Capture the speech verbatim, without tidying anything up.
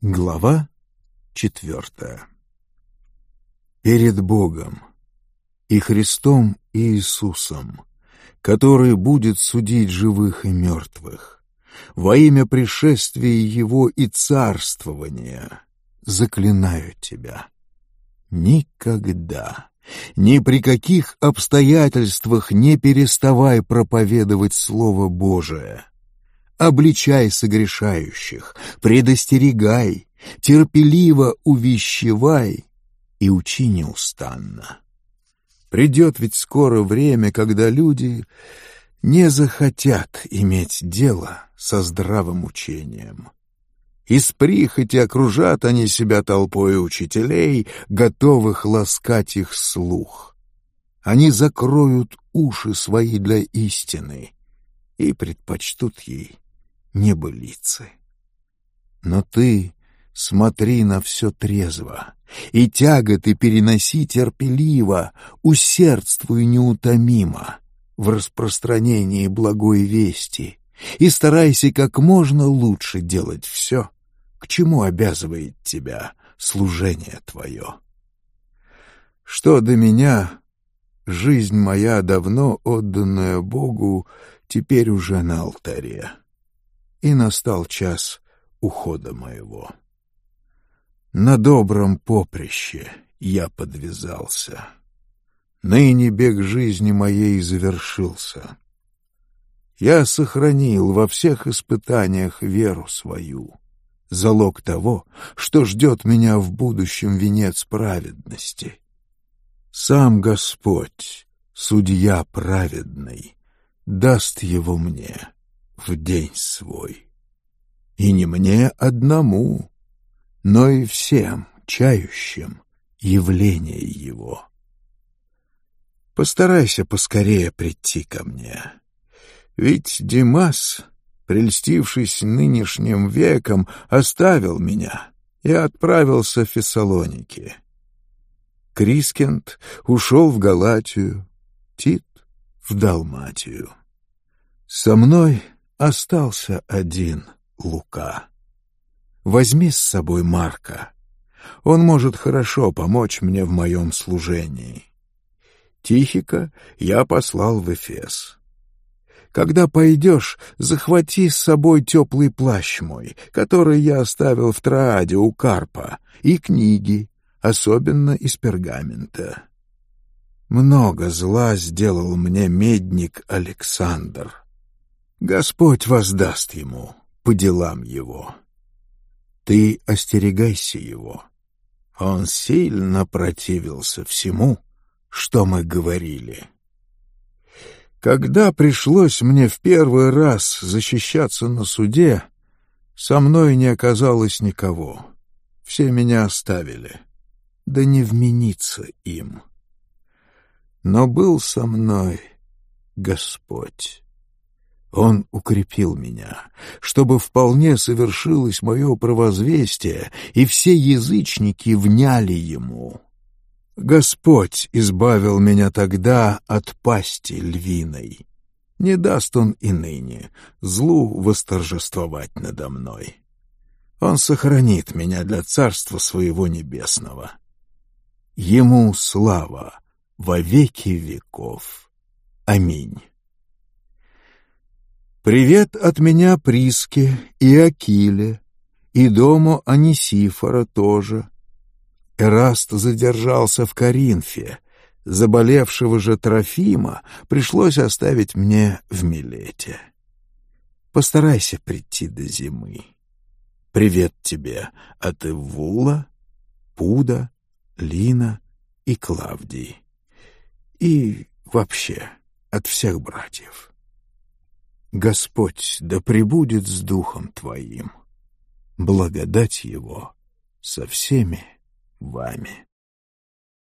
Глава четвертая. Перед Богом и Христом Иисусом, который будет судить живых и мертвых, во имя пришествия Его и царствования, заклинаю тебя: никогда, ни при каких обстоятельствах не переставай проповедовать Слово Божие. Обличай согрешающих, предостерегай, терпеливо увещевай и учи неустанно. Придет ведь скоро время, когда люди не захотят иметь дело со здравым учением. Из прихоти окружат они себя толпой учителей, готовых ласкать их слух. Они закроют уши свои для истины и предпочтут ей небылицы. Но ты смотри на все трезво, и тяготы переноси терпеливо, усердствуй неутомимо в распространении благой вести и старайся как можно лучше делать все, к чему обязывает тебя служение твое. Что до меня, жизнь моя, давно отданная Богу, теперь уже на алтаре, и настал час ухода моего. На добром поприще я подвязался. Ныне бег жизни моей завершился. Я сохранил во всех испытаниях веру свою, залог того, что ждет меня в будущем венец праведности. Сам Господь, судья праведный, даст его мне в день свой. И не мне одному, но и всем чающим явление его. Постарайся поскорее прийти ко мне, ведь Димас, прельстившись нынешним веком, оставил меня и отправился в Фессалоники. Крискент ушел в Галатию, Тит — в Далматию. Со мной остался один Лука. Возьми с собой Марка. Он может хорошо помочь мне в моем служении. Тихика я послал в Эфес. Когда пойдешь, захвати с собой теплый плащ мой, который я оставил в Трааде у Карпа, и книги, особенно из пергамента. Много зла сделал мне медник Александр. Господь воздаст ему по делам его. Ты остерегайся его. Он сильно противился всему, что мы говорили. Когда пришлось мне в первый раз защищаться на суде, со мной не оказалось никого. Все меня оставили, да не вмениться им. Но был со мной Господь. Он укрепил меня, чтобы вполне совершилось мое провозвестие, и все язычники вняли ему. Господь избавил меня тогда от пасти львиной. Не даст он и ныне злу восторжествовать надо мной. Он сохранит меня для царства своего небесного. Ему слава во веки веков. Аминь. Привет от меня Приске и Акиле, и дому Анисифора тоже. Эраст задержался в Коринфе, заболевшего же Трофима пришлось оставить мне в Милете. Постарайся прийти до зимы. Привет тебе от Эввула, Пуда, Лина и Клавдии. И вообще от всех братьев. Господь да пребудет с духом твоим. Благодать его со всеми вами.